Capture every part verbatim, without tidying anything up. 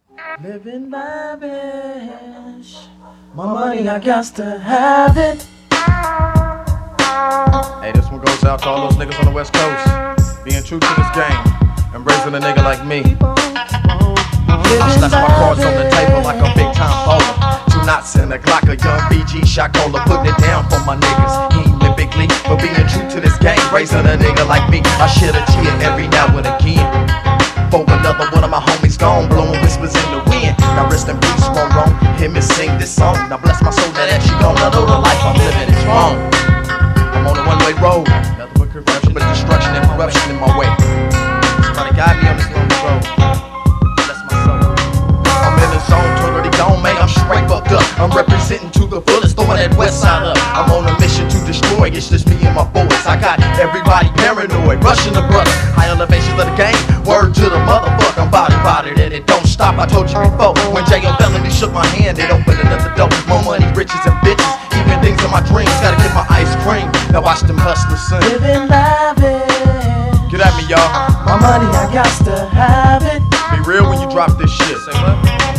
Living lavish. My money, I got to have it. Hey, this one goes out to all those niggas on the West Coast. Being true to this game, embracing a nigga like me. I slash my cards on the table like a big time bowler. Two knots in a Glock, a young B G shot caller. Putting it down for my niggas. He ain't been big league, but being true to this game, raising a nigga like me. I shed a tear every now and again. For another one of my homies gone, blowing whispers in the wind. Now rest in peace, wrong, wrong. Hear me sing this song. Now bless my soul, that she gonna know the life I'm living is wrong. I'm on a one-way road, nothing but corruption, but destruction and corruption in my way. Somebody guide me on this lonely road. Bless my soul. I'm in the zone, totally gone, man. I'm straight fucked up. I'm representing to the fullest, throwing that west side up. I'm on a mission to destroy. It's just me and my boys. I got everybody paranoid, rushing the brother. High elevations of the game. Word to the motherfucker, I'm body body and it don't stop. I told you before, when J O Felony shook my hand, it opened another door. More money, riches, and bitches. Even things in my dreams, gotta get my ice cream. Now watch them hustlers sing. Living lavish. Get at me, y'all. My money, I got to have it. Be real when you drop this shit. Say what?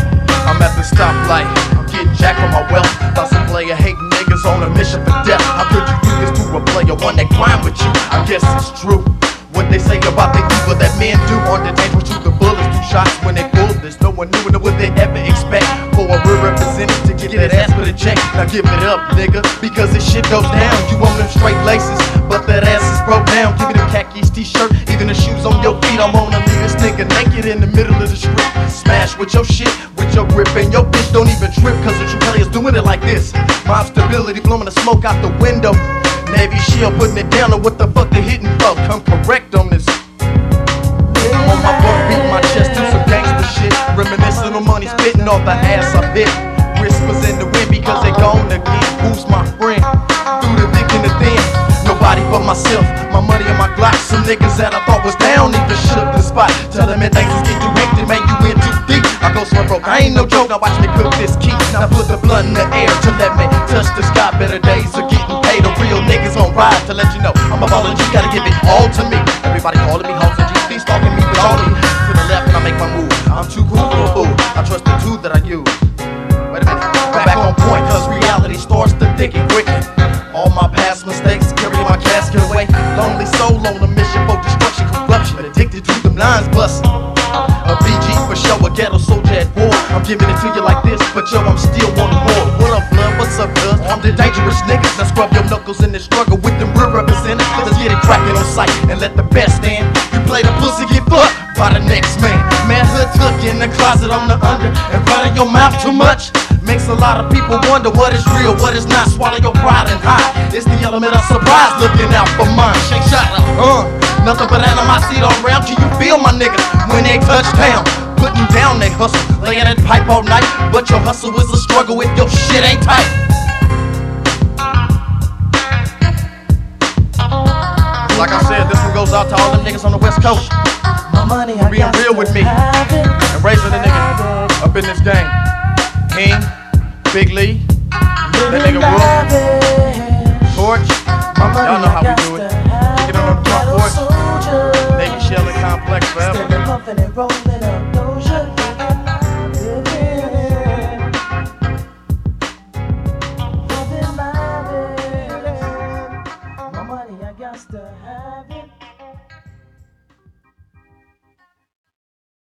I'm at the stoplight, I'm getting jacked for my wealth. Thought some player hating niggas on a mission for death. How could you do this to a player, one that crime with you? I guess it's true. What they say about the evil that men do, on the dangerous to the bullets, two shots when they pull this. No one knew what they ever expect for a real representative to get that ass for the check. Now give it up, nigga, because this shit goes down. You on them straight laces, but that ass is broke down. Give me them khakis t-shirt, even the shoes on your feet. I'm on to leave this nigga naked in the middle of the street. Smash with your shit, with your grip, and your bitch don't even trip, cause the true players doing it like this. Mob stability, blowing the smoke out the window. Navy shield putting it down, or what the fuck they hitting for? Come correct on this. I'm on my butt, beating my chest to some gangster shit. Reminiscing on money, spitting off the ass I bit. Whispers in the wind because they gone again. Who's my friend? Through the thick and the thin. Nobody but myself, my money and my Glock. Some niggas that I thought was down even shook the spot. Tell them that things is getting too hectic, man, you in too deep. I go so broke, I ain't no joke, now watch me cook this key. Now put the blood in the air to let me touch the sky. Better days are getting paid, the real niggas on ride. To let you know, I'm a baller, you gotta give it all to me. Everybody calling me hoes and G C, stalking me, but only to the left when I make my move. I'm too cool for a fool, I trust the two that I use. Wait a minute, back on point, cause reality starts to thick and quicken. All my past mistakes, carry my casket away. Lonely soul on a mission for destruction, corruption, addicted to them lines busting. A B G for show, a ghetto soldier at war. I'm giving it to you like this, but yo, I'm still wanting more. What up, blood? What's up, cuz? I'm the dangerous niggas. Now scrub your knuckles in this struggle with them real representatives. Let's get it cracking on sight and let the best stand. You play the pussy, get fucked by the next man. Manhood tuck in the closet on the under, and running your mouth too much makes a lot of people wonder what is real, what is not. Swallow your pride and hide. It's the element of surprise, looking out for mine. Shake shot, uh, nothing but animosity all around. Can you feel my niggas when they touch down? Putting down they hustle, laying that pipe all night. But your hustle is a struggle if your shit ain't tight. Like I said, this one goes out to all them niggas on the West Coast. My money, I being got real to with me have it. and raising a nigga up in this game. King, Big Lee, that nigga Rule, Torch, y'all know how we do it. Get on the front porch, Navy Shell and Complex forever. Rolling up.